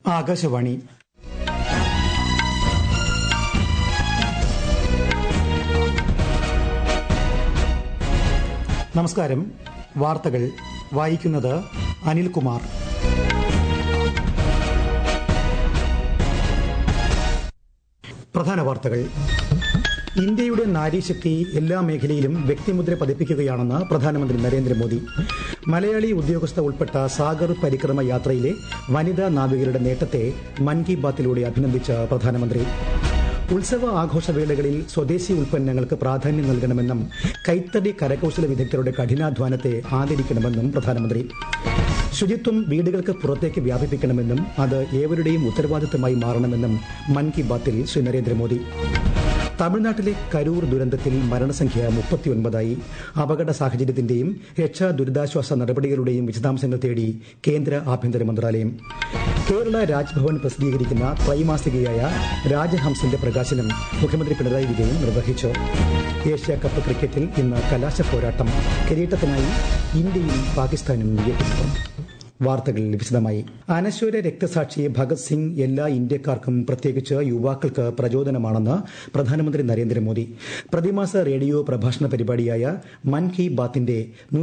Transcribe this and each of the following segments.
ആകാശവാണി. നമസ്കാരം. വാർത്തകൾ വായിക്കുന്നത് അനിൽകുമാർ. പ്രധാന വാർത്തകൾ. ഇന്ത്യയുടെ നാരീശക്തി എല്ലാ മേഖലയിലും വ്യക്തിമുദ്ര പതിപ്പിക്കുകയാണെന്ന് പ്രധാനമന്ത്രി നരേന്ദ്രമോദി. മലയാളി ഉദ്യോഗസ്ഥ ഉൾപ്പെട്ട സാഗർ പരിക്രമ യാത്രയിലെ വനിതാ നാവികരുടെ നേട്ടത്തെ മൻ കി ബാത്തിലൂടെ അഭിനന്ദിച്ച പ്രധാനമന്ത്രി. ഉത്സവ ആഘോഷവേളകളിൽ സ്വദേശി ഉൽപ്പന്നങ്ങൾക്ക് പ്രാധാന്യം നൽകണമെന്നും കൈത്തറി കരകൌശല വിദഗ്ധരുടെ കഠിനാധ്വാനത്തെ ആദരിക്കണമെന്നും പ്രധാനമന്ത്രി. ശുചിത്വം വീടുകൾക്ക് പുറത്തേക്ക് വ്യാപിപ്പിക്കണമെന്നും അത് ഏവരുടെയും ഉത്തരവാദിത്തമായി മാറണമെന്നും മൻ കി ബാത്തിൽ ശ്രീ നരേന്ദ്രമോദി. തമിഴ്നാട്ടിലെ കരൂർ ദുരന്തത്തിൽ മരണസംഖ്യ 39ആയി. അപകട സാഹചര്യത്തിന്റെയും രക്ഷാ ദുരിതാശ്വാസ നടപടികളുടെയും വിശദാംശങ്ങൾ തേടി കേന്ദ്ര ആഭ്യന്തര മന്ത്രാലയം. കേരള രാജ്ഭവൻ പ്രസിദ്ധീകരിക്കുന്ന ത്രൈമാസികയായ രാജഹംസിന്റെ പ്രകാശനം മുഖ്യമന്ത്രി പിണറായി വിജയൻ നിർവഹിച്ചു. ഏഷ്യാ കപ്പ് ക്രിക്കറ്റിൽ ഇന്ന് കലാശ പോരാട്ടം. കിരീടത്തിനായി ഇന്ത്യയും പാകിസ്ഥാനും ഏറ്റുമുട്ടും. വാർത്തകൾ വിശദമായി. അനശ്വര രക്തസാക്ഷി ഭഗത് സിംഗ് എല്ലാ ഇന്ത്യക്കാർക്കും പ്രത്യേകിച്ച് യുവാക്കൾക്ക് പ്രചോദനമാണെന്ന് പ്രധാനമന്ത്രി നരേന്ദ്രമോദി. പ്രതിമാസ റേഡിയോ പ്രഭാഷണ പരിപാടിയായ മൻ കി ബാത്തിന്റെ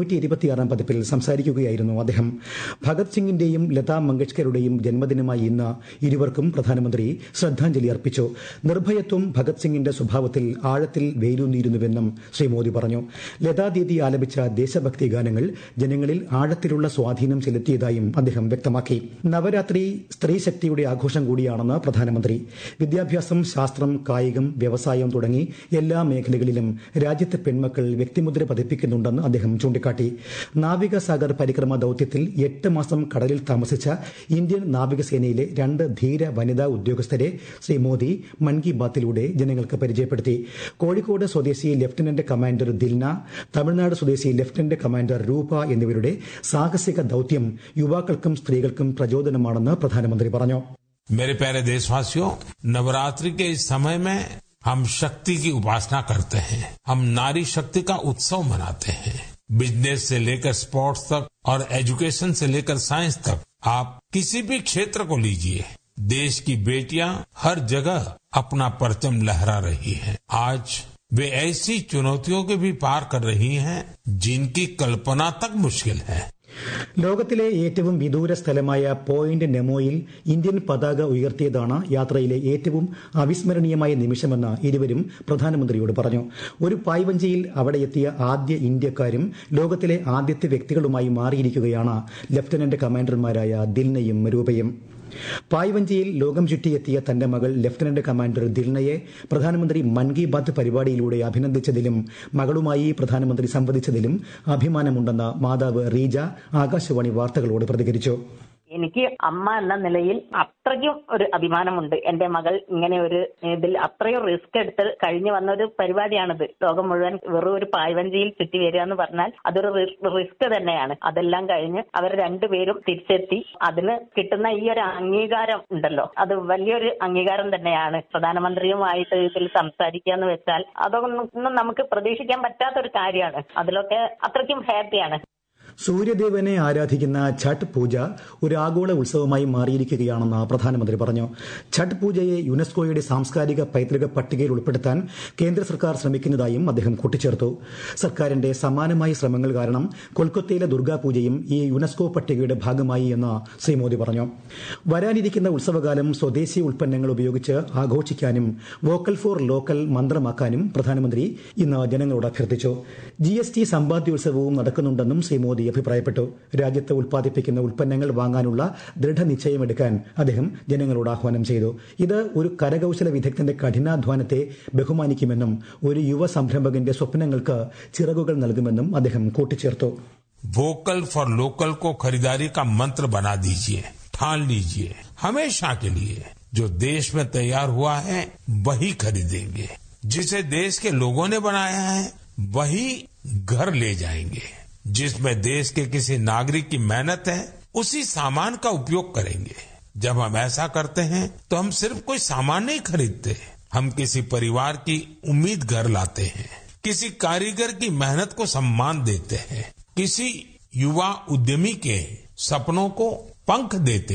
126 പതിപ്പിൽ സംസാരിക്കുകയായിരുന്നു അദ്ദേഹം. ഭഗത് സിംഗിന്റെയും ലതാ മങ്കേഷ്കറുടെയും ജന്മദിനമായ ഇന്ന് ഇരുവർക്കും പ്രധാനമന്ത്രി ശ്രദ്ധാഞ്ജലി അർപ്പിച്ചു. നിർഭയത്വം ഭഗത് സിംഗിന്റെ സ്വഭാവത്തിൽ ആഴത്തിൽ വേരൂന്നിയിരുന്നുവെന്നും ശ്രീ മോദി പറഞ്ഞു. ലതാ ദീദി ആലപിച്ച ദേശഭക്തി ഗാനങ്ങൾ ജനങ്ങളിൽ ആഴത്തിലുള്ള സ്വാധീനം ചെലുത്തിയത് അദ്ദേഹം വ്യക്തമാക്കി. നവരാത്രി സ്ത്രീശക്തിയുടെ ആഘോഷം കൂടിയാണെന്ന് പ്രധാനമന്ത്രി. വിദ്യാഭ്യാസം, ശാസ്ത്രം, കായികം, വ്യവസായം തുടങ്ങി എല്ലാ മേഖലകളിലും രാജ്യത്തെ പെൺമക്കൾ വ്യക്തിമുദ്ര പതിപ്പിക്കുന്നുണ്ടെന്ന് അദ്ദേഹം ചൂണ്ടിക്കാട്ടി. നാവിക സാഗർ പരിക്രമ ദൌത്യത്തിൽ 8 മാസം കടലിൽ താമസിച്ച ഇന്ത്യൻ നാവികസേനയിലെ 2 ധീര വനിതാ ഉദ്യോഗസ്ഥരെ ശ്രീ മോദി മൻ കി ബാത്തിലൂടെ ജനങ്ങൾക്ക് പരിചയപ്പെടുത്തി. കോഴിക്കോട് സ്വദേശി ലഫ്റ്റനന്റ് കമാൻഡർ ദിൽന, തമിഴ്നാട് സ്വദേശി ലഫ്റ്റനന്റ് കമാൻഡർ രൂപ എന്നിവരുടെ സാഹസിക ദൌത്യം യുവാക്കൾക്കും സ്ത്രീകൾക്കും പ്രചോദനമാണെന്ന് പ്രധാനമന്ത്രി പറഞ്ഞു. मेरे प्यारे देशवासियों, नवरात्रि के इस समय में हम शक्ति की उपासना करते हैं. हम नारी शक्ति का उत्सव मनाते हैं. बिजनेस से लेकर स्पोर्ट्स तक और एजुकेशन से लेकर साइंस तक आप किसी भी क्षेत्र को लीजिए, देश की बेटियां हर जगह अपना परचम लहरा रही हैं. आज वे ऐसी चुनौतियों के भी पार कर रही हैं जिनकी कल्पना तक मुश्किल है. ലോകത്തിലെ ഏറ്റവും വിദൂര സ്ഥലമായ പോയിന്റ് നെമോയിൽ ഇന്ത്യൻ പതാക ഉയർത്തിയതാണ് യാത്രയിലെ ഏറ്റവും അവിസ്മരണീയമായ നിമിഷമെന്ന് ഇരുവരും പ്രധാനമന്ത്രിയോട് പറഞ്ഞു. ഒരു പായ്വഞ്ചിയിൽ അവിടെ എത്തിയ ആദ്യ ഇന്ത്യക്കാരും ലോകത്തിലെ ആദ്യത്തെ വ്യക്തികളുമായി മാറിയിരിക്കുകയാണ് ലഫ്റ്റനന്റ് കമാൻഡർമാരായ ദിൽനയും രൂപയും. പായ്വഞ്ചിയിൽ ലോകം ചുറ്റിയെത്തിയ തന്റെ മകൾ ലഫ്റ്റനന്റ് കമാൻഡർ ദിൽനയെ പ്രധാനമന്ത്രി മൻ കി ബാത്ത് പരിപാടിയിലൂടെ അഭിനന്ദിച്ചതിലും മകളുമായി പ്രധാനമന്ത്രി സംവദിച്ചതിലും അഭിമാനമുണ്ടെന്ന് മാതാവ് റീജ ആകാശവാണി വാർത്തകളോട് പ്രതികരിച്ചു. എനിക്ക് അമ്മ എന്ന നിലയിൽ അത്രയ്ക്കും ഒരു അഭിമാനമുണ്ട്. എന്റെ മകൾ ഇങ്ങനെ ഒരു ഇതിൽ അത്രയും റിസ്ക് എടുത്ത് കഴിഞ്ഞു വന്ന ഒരു പരിപാടിയാണിത്. ലോകം മുഴുവൻ വെറും ഒരു പായ്വഞ്ചിയിൽ ചുറ്റി വരിക എന്ന് പറഞ്ഞാൽ അതൊരു റിസ്ക് തന്നെയാണ്. അതെല്ലാം കഴിഞ്ഞ് അവർ രണ്ടുപേരും തിരിച്ചെത്തി. അതിന് കിട്ടുന്ന ഈ ഒരു അംഗീകാരം ഉണ്ടല്ലോ, അത് വലിയൊരു അംഗീകാരം തന്നെയാണ്. പ്രധാനമന്ത്രിയുമായിട്ട് ഇതിൽ സംസാരിക്കുക എന്ന് വെച്ചാൽ അതൊന്നും നമുക്ക് പ്രതീക്ഷിക്കാൻ പറ്റാത്തൊരു കാര്യമാണ്. അതിലൊക്കെ അത്രയ്ക്കും ഹാപ്പിയാണ്. സൂര്യദേവനെ ആരാധിക്കുന്ന ഛഠ് പൂജ ഒരു ആഗോള ഉത്സവമായി മാറിയിരിക്കുകയാണെന്ന് പ്രധാനമന്ത്രി പറഞ്ഞു. ഛഠ് പൂജയെ യുനെസ്കോയുടെ സാംസ്കാരിക പൈതൃക പട്ടികയിൽ ഉൾപ്പെടുത്താൻ കേന്ദ്ര സർക്കാർ ശ്രമിക്കുന്നതായും അദ്ദേഹം കൂട്ടിച്ചേർത്തു. സർക്കാരിന്റെ സമാനമായ ശ്രമങ്ങൾ കാരണം കൊൽക്കത്തയിലെ ദുർഗാപൂജയും ഈ യുനെസ്കോ പട്ടികയുടെ ഭാഗമായി എന്ന് ശ്രീ മോദി പറഞ്ഞു. വരാനിരിക്കുന്ന ഉത്സവകാലം സ്വദേശി ഉൽപ്പന്നങ്ങൾ ഉപയോഗിച്ച് ആഘോഷിക്കാനും വോക്കൽ ഫോർ ലോക്കൽ മന്ത്രമാക്കാനും പ്രധാനമന്ത്രി ഇന്ന് ജനങ്ങളോട് അഭ്യർത്ഥിച്ചു. GST സമ്പാദ്യോത്സവവും നടക്കുന്നുണ്ടെന്നും ശ്രീ മോദി അഭിപ്രായപ്പെട്ടു. രാജ്യത്ത് ഉൽപ്പാദിപ്പിക്കുന്ന ഉൽപ്പന്നങ്ങൾ വാങ്ങാനുള്ള ദൃഢനിശ്ചയമെടുക്കാൻ അദ്ദേഹം ജനങ്ങളോട് ആഹ്വാനം ചെയ്തു. ഇത് ഒരു കരകൌശല വിദഗ്ധന്റെ കഠിനാധ്വാനത്തെ ബഹുമാനിക്കുമെന്നും ഒരു യുവ സംരംഭകന്റെ സ്വപ്നങ്ങൾക്ക് ചിറകുകൾ നൽകുമെന്നും അദ്ദേഹം കൂട്ടിച്ചേർത്തു. वोकल फॉर लोकल को खरीदारी का मंत्र बना दीजिए, ठान लीजिए. हमेशा के लिए जो देश में तैयार हुआ है वही खरीदेंगे. जिसे देश के लोगों ने बनाया है वही घर ले जाएंगे. जिसमें देश के किसी नागरिक की मेहनत है उसी सामान का उपयोग करेंगे. जब हम ऐसा करते हैं तो हम सिर्फ कोई सामान नहीं खरीदते, हम किसी परिवार की उम्मीद घर लाते हैं, किसी कारीगर की मेहनत को सम्मान देते हैं, किसी युवा उद्यमी के सपनों को पंख देते हैं.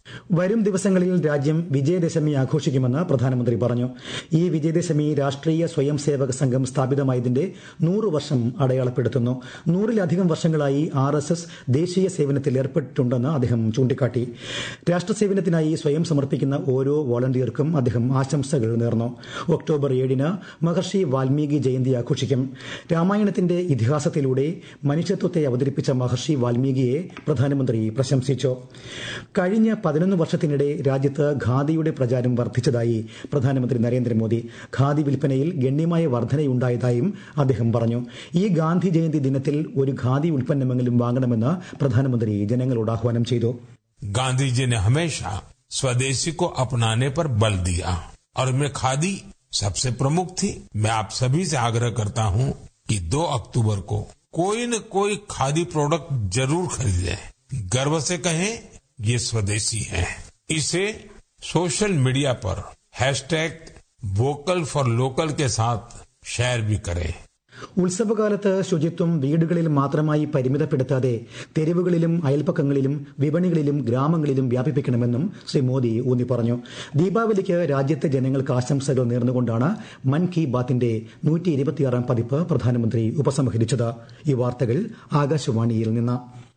വരും ദിവസങ്ങളിൽ രാജ്യം വിജയദശമി ആഘോഷിക്കുമെന്ന് പ്രധാനമന്ത്രി പറഞ്ഞു. ഈ വിജയദശമി രാഷ്ട്രീയ സ്വയം സേവക സംഘം സ്ഥാപിതമായതിന്റെ 100 വർഷം അടയാളപ്പെടുത്തുന്നു. 100-ലധികം വർഷങ്ങളായി RSS ദേശീയ സേവനത്തിൽ ഏർപ്പെട്ടിട്ടുണ്ടെന്ന് അദ്ദേഹം ചൂണ്ടിക്കാട്ടി. രാഷ്ട്രസേവനത്തിനായി സ്വയം സമർപ്പിക്കുന്ന ഓരോ വോളണ്ടിയർക്കും അദ്ദേഹം ആശംസകൾ നേർന്നു. ഒക്ടോബർ 7-ന് മഹർഷി വാൽമീകി ജയന്തി ആഘോഷിക്കും. രാമായണത്തിന്റെ ഇതിഹാസത്തിലൂടെ മനുഷ്യത്വത്തെ അവതരിപ്പിച്ച മഹർഷി വാൽമീകിയെ പ്രധാനമന്ത്രി പ്രശംസിച്ചു. കഴിഞ്ഞ 11 വർഷത്തിനിടെ രാജ്യത്ത് ഖാദിയുടെ പ്രചാരം വർദ്ധിച്ചതായി പ്രധാനമന്ത്രി നരേന്ദ്രമോദി. ഖാദി വിൽപ്പനയിൽ ഗണ്യമായ വർധനയുണ്ടായതായും അദ്ദേഹം പറഞ്ഞു. ഈ ഗാന്ധി ജയന്തി ദിനത്തിൽ ഒരു ഖാദി ഉൽപ്പന്നമെങ്കിലും വാങ്ങണമെന്ന് പ്രധാനമന്ത്രി ജനങ്ങളോട് ആഹ്വാനം ചെയ്തു. गांधी ने हमेशा स्वदेशी को अपनाने पर बल दिया और इनमें खादी सबसे प्रमुख थी. मैं आप सभी से आग्रह करता हूं कि 2 अक्टूबर को कोई न कोई खादी प्रोडक्ट जरूर खरीदे. गर्व से कहें ये स्वदेशी है. इसे सोशल मीडिया पर #वोकल फॉर लोकल के साथ शेयर भी करें. ഉത്സവകാലത്ത് ശുചിത്വം വീടുകളിൽ മാത്രമായി പരിമിതപ്പെടുത്താതെ തെരുവുകളിലും അയൽപ്പക്കങ്ങളിലും വിപണികളിലും ഗ്രാമങ്ങളിലും വ്യാപിപ്പിക്കണമെന്നും ശ്രീ മോദി ഊന്നി പറഞ്ഞു. ദീപാവലിക്ക് രാജ്യത്തെ ജനങ്ങൾക്ക് ആശംസകൾ നേർന്നുകൊണ്ടാണ് മൻ കി ബാത്തിന്റെ 126-ാം പതിപ്പ് പ്രധാനമന്ത്രി ഉപസംഹരിച്ചത്. ഈ വാർത്തകൾ ആകാശവാണിയിൽ നിന്ന്.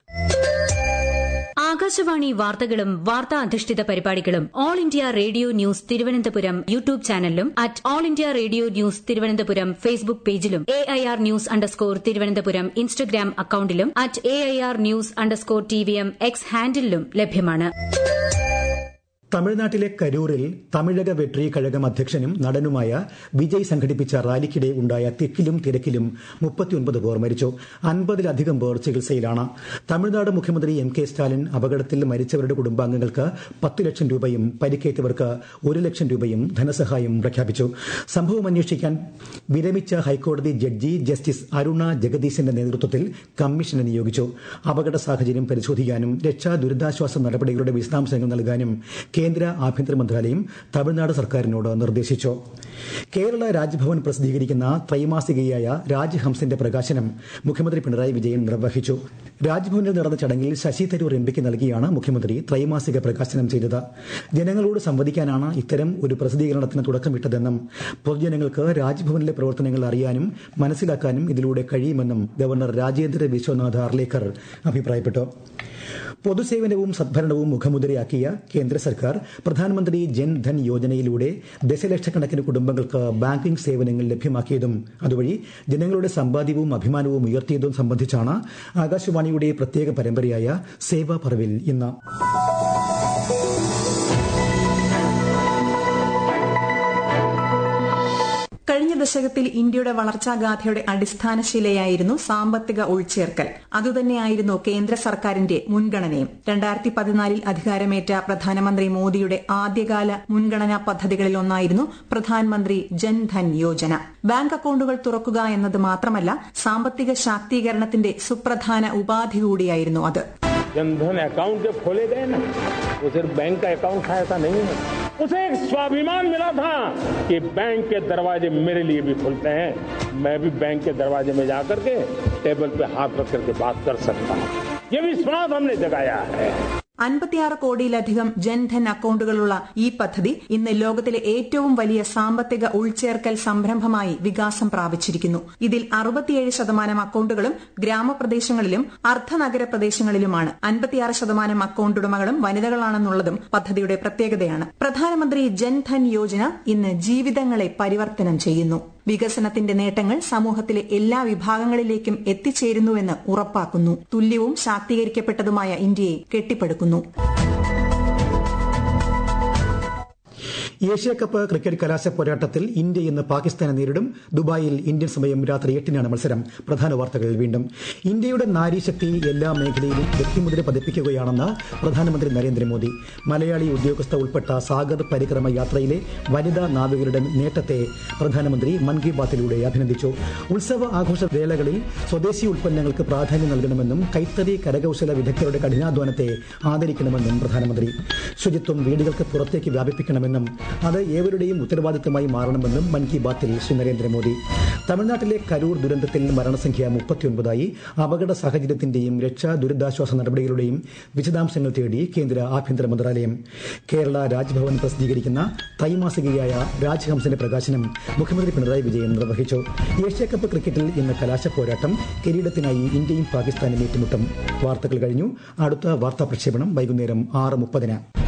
ആകാശവാണി വാർത്തകളും വാർത്താ അധിഷ്ഠിത പരിപാടികളും all India radio news Thiruvananthapuram YouTube ചാനലിലും @all India radio news Thiruvananthapuram Facebook പേജിലും AIR ന്യൂസ് _ ഇൻസ്റ്റഗ്രാം അക്കൌണ്ടിലും @AIR ന്യൂസ് _ TVM X ഹാൻഡിലും ലഭ്യമാണ്. തമിഴ്നാട്ടിലെ കരൂരിൽ തമിഴക വെട്രി കഴകം അധ്യക്ഷനും നടനുമായ വിജയ് സംഘടിപ്പിച്ച റാലിക്കിടെ ഉണ്ടായ തിക്കിലും തിരക്കിലും 39 പേർ മരിച്ചു. 50-ലധികം പേർ ചികിത്സയിലാണ്. തമിഴ്നാട് മുഖ്യമന്ത്രി MK സ്റ്റാലിൻ അപകടത്തിൽ മരിച്ചവരുടെ കുടുംബാംഗങ്ങൾക്ക് 10 ലക്ഷം രൂപയും പരിക്കേറ്റവർക്ക് 1 ലക്ഷം രൂപയും ധനസഹായം പ്രഖ്യാപിച്ചു. സംഭവം അന്വേഷിക്കാൻ വിരമിച്ച ഹൈക്കോടതി ജഡ്ജി ജസ്റ്റിസ് അരുണ ജഗദീശിന്റെ നേതൃത്വത്തിൽ കമ്മീഷനെ നിയോഗിച്ചു. അപകട സാഹചര്യം പരിശോധിക്കാനും രക്ഷാ ദുരിതാശ്വാസ നടപടികളുടെ വിശദാംശങ്ങൾ നൽകാനും കേന്ദ്ര ആഭ്യന്തര മന്ത്രാലയം തമിഴ്നാട് സർക്കാരിനോട് നിർദ്ദേശിച്ചു. കേരള രാജ്ഭവൻ പ്രസിദ്ധീകരിക്കുന്ന ത്രൈമാസികയായ രാജ്ഹംസിന്റെ പ്രകാശനം മുഖ്യമന്ത്രി പിണറായി വിജയൻ നിർവഹിച്ചു. രാജ്ഭവനിൽ നടന്ന ചടങ്ങിൽ ശശി തരൂർ MPക്ക് നൽകിയാണ് മുഖ്യമന്ത്രി ത്രൈമാസിക പ്രകാശനം ചെയ്തത്. ജനങ്ങളോട് സംവദിക്കാനാണ് ഇത്തരം ഒരു പ്രസിദ്ധീകരണത്തിന് തുടക്കമിട്ടതെന്നും പൊതുജനങ്ങൾക്ക് രാജ്ഭവനിലെ പ്രവർത്തനങ്ങൾ അറിയാനും മനസ്സിലാക്കാനും ഇതിലൂടെ കഴിയുമെന്നും ഗവർണർ രാജേന്ദ്ര വിശ്വനാഥ് അർലേക്കർ അഭിപ്രായപ്പെട്ടു. പൊതുസേവനവും സദ്ഭരണവും മുഖമുദ്രയാക്കിയ കേന്ദ്ര സർക്കാർ പ്രധാനമന്ത്രി ജൻധൻ യോജനയിലൂടെ ദശലക്ഷക്കണക്കിന് കുടുംബങ്ങൾക്ക് ബാങ്കിംഗ് സേവനങ്ങൾ ലഭ്യമാക്കിയതും അതുവഴി ജനങ്ങളുടെ സമ്പാദ്യവും അഭിമാനവും ഉയർത്തിയതും സംബന്ധിച്ചാണ് ആകാശവാണിയുടെ പ്രത്യേക പരമ്പരയായ സേവാ പർവിൽ ഇന്ന്. കഴിഞ്ഞ ദശകത്തിൽ ഇന്ത്യയുടെ വളർച്ചാഗാഥയുടെ അടിസ്ഥാനശിലയായിരുന്നു സാമ്പത്തിക ഉൾച്ചേർക്കൽ. അതുതന്നെയായിരുന്നു കേന്ദ്ര സർക്കാരിന്റെ മുൻഗണനയും. 2014 അധികാരമേറ്റ പ്രധാനമന്ത്രി മോദിയുടെ ആദ്യകാല മുൻഗണനാ പദ്ധതികളിലൊന്നായിരുന്നു പ്രധാനമന്ത്രി ജൻധൻ യോജന. ബാങ്ക് അക്കൌണ്ടുകൾ തുറക്കുക എന്നത് മാത്രമല്ല, സാമ്പത്തിക ശാക്തീകരണത്തിന്റെ സുപ്രധാന ഉപാധി കൂടിയായിരുന്നു അത്. जनधन अकाउंट जब खोले गए ना, वो सिर्फ बैंक का अकाउंट था ऐसा नहीं है. उसे एक स्वाभिमान मिला था कि बैंक के दरवाजे मेरे लिए भी खुलते हैं. मैं भी बैंक के दरवाजे में जाकर के टेबल पे हाथ रख करके बात कर सकता हूँ. ये विश्वास हमने जगाया है. 56 കോടിയിലധികം ജൻധൻ അക്കൌണ്ടുകളുള്ള ഈ പദ്ധതി ഇന്ന് ലോകത്തിലെ ഏറ്റവും വലിയ സാമ്പത്തിക ഉൾച്ചേർക്കൽ സംരംഭമായി വികാസം പ്രാപിച്ചിരിക്കുന്നു. ഇതിൽ 67% അക്കൌണ്ടുകളും ഗ്രാമപ്രദേശങ്ങളിലും അർദ്ധനഗര പ്രദേശങ്ങളിലുമാണ്. 56% അക്കൌണ്ട് ഉടമകളും വനിതകളാണെന്നുള്ളതും പദ്ധതിയുടെ പ്രത്യേകതയാണ്. പ്രധാനമന്ത്രി ജൻധൻ യോജന ഇന്ന് ജീവിതങ്ങളെ പരിവർത്തനം ചെയ്യുന്നു. വികസനത്തിന്റെ നേട്ടങ്ങൾ സമൂഹത്തിലെ എല്ലാ വിഭാഗങ്ങളിലേക്കും എത്തിച്ചേരുന്നുവെന്ന് ഉറപ്പാക്കുന്നു. തുല്യവും ശാക്തീകരിക്കപ്പെട്ടതുമായ ഇന്ത്യയെ കെട്ടിപ്പടുക്കുന്നു. ഏഷ്യാകപ്പ് ക്രിക്കറ്റ് കലാശ പോരാട്ടത്തിൽ ഇന്ത്യ ഇന്ന് പാകിസ്ഥാനെ നേരിടും. ദുബായിൽ ഇന്ത്യൻ സമയം രാത്രി 8-നാണ് മത്സരം. പ്രധാന വാർത്തകൾ വീണ്ടും. ഇന്ത്യയുടെ നാരീശക്തി എല്ലാ മേഖലയിലും വ്യക്തിമുദ്ര പതിപ്പിക്കുകയാണെന്ന് പ്രധാനമന്ത്രി നരേന്ദ്രമോദി. മലയാളി ഉദ്യോഗസ്ഥ ഉൾപ്പെട്ട സാഗർ പരിക്രമ യാത്രയിലെ വനിതാ നാവികരുടെ നേട്ടത്തെ പ്രധാനമന്ത്രി മൻ കി ബാത്തിലൂടെ അഭിനന്ദിച്ചു. ഉത്സവ ആഘോഷ വേളകളിൽ സ്വദേശി ഉൽപ്പന്നങ്ങൾക്ക് പ്രാധാന്യം നൽകണമെന്നും കൈത്തറി കരകൌശല വിദഗ്ധരുടെ കഠിനാധ്വാനത്തെ ആദരിക്കണമെന്നും പ്രധാനമന്ത്രി. ശുചിത്വം വീടുകൾക്ക് പുറത്തേക്ക് വ്യാപിപ്പിക്കണമെന്നും അത് ഏവരുടെയും ഉത്തരവാദിത്തമായി മാറണമെന്നും മൻ കി ബാത്തിൽ ശ്രീ നരേന്ദ്രമോദി. തമിഴ്നാട്ടിലെ കരൂർ ദുരന്തത്തിൽ മരണസംഖ്യ 39ആയി. അപകട സാഹചര്യത്തിന്റെയും രക്ഷാ ദുരിതാശ്വാസ നടപടികളുടെയും വിശദാംശങ്ങൾ തേടി കേന്ദ്ര ആഭ്യന്തര മന്ത്രാലയം. കേരള രാജ്ഭവൻ പ്രസിദ്ധീകരിക്കുന്ന ത്രൈമാസികയായ രാജ്ഹംസിന്റെ പ്രകാശനം മുഖ്യമന്ത്രി പിണറായി വിജയൻ നിർവഹിച്ചു. ഏഷ്യാകപ്പ് ക്രിക്കറ്റിൽ ഇന്ന് കലാശപ്പോരാട്ടം. കിരീടത്തിനായി ഇന്ത്യയും പാകിസ്ഥാനും ഏറ്റുമുട്ടും. വാർത്തകൾ കഴിഞ്ഞു. അടുത്ത വാർത്താ പ്രക്ഷേപണം വൈകുന്നേരം 6:30.